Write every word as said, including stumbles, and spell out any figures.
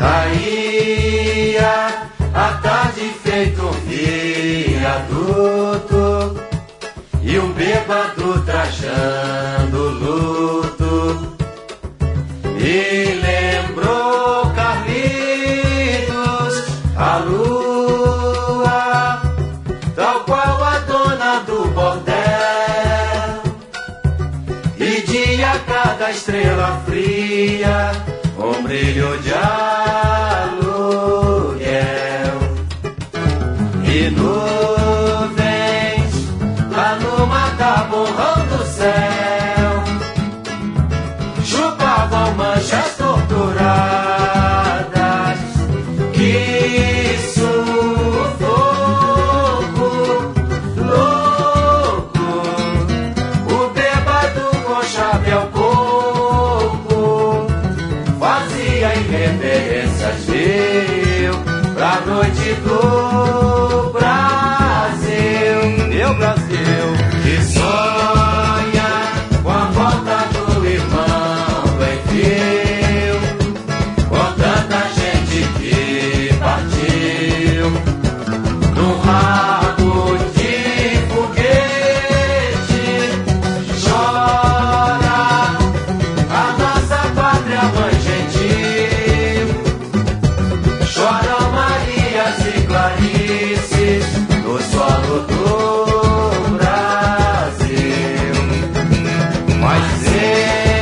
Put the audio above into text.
Caía a tarde feito um viaduto e um bêbado trajando luto. E lembrou Carlitos a lua, tal qual a dona do bordel, e dia cada estrela fria um brilho de aluguel. E nuvens lá no mataborrão do céu chupavam manchas torturadas. Que sufoco louco, o bêbado com chapéu coco fazia irreverências, viu, pra noite do Brasil. Meu Brasil, que sonha com a volta do irmão do Enfio, com tanta gente que partiu num rabo de foguete. Chora a nossa pátria mãe gentil, choram Marias e Clarices no solo do Brasil. Mas